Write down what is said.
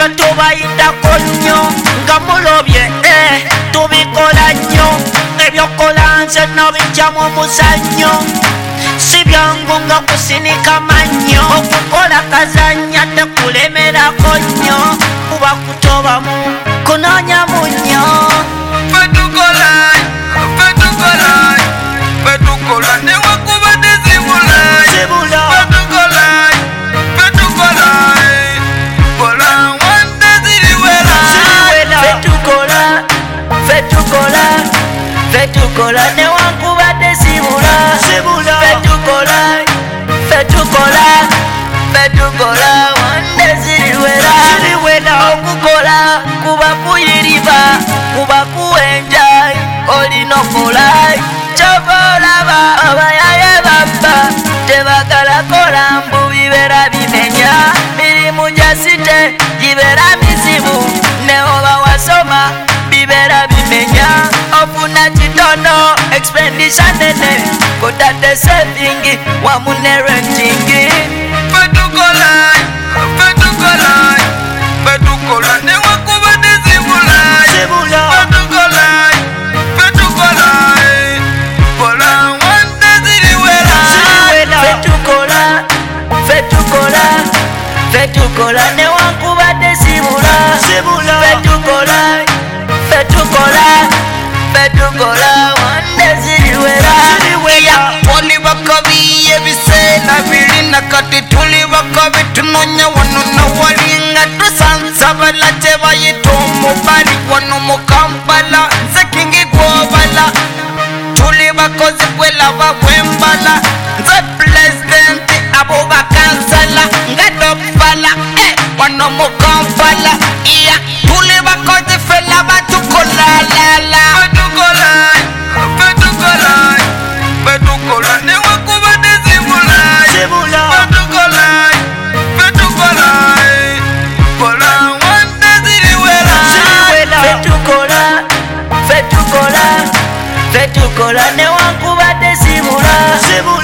tubayitako nnyo nga mulobye tubikola nnyo ebyokola nze nobijjamu omuzannyo si byangu nga kusinika mannyo okukola kazanya tekulemerako nnyo kuba kutobamu kunoonya munnyo fetukola newakubadde zibula fetukola newankubadde zibula fetukola wande ziriwera okukola kuba kuyiriba kuba kuwenja olina okola kyova olaba abayaye babba tebagala kola mbu bibera bimenya mirimu gyasite gibera mizibu neoba wasoma bibera bimenya ofuna kitono expenditure nene kotadde saving wamu ne renting fetukola newakubadde zibula kola wande ziriwera fetukola newankubadde zibula fetukola wande ziriwera tuli bakabi ebiseera birina kati tuli bakabi tunonya wano nawalinga tusansabala kyebayita omubali wano mu Kampala nze kingi gwobala tuli bakozi bwelaba bwembala nze pulezidenti abo bakansala nga dokfala wano mu Kampala iya tuli bakozi fela batukolalala fetukola newakubadde zibula kola wande ziriwera fetukola newankubadde zibula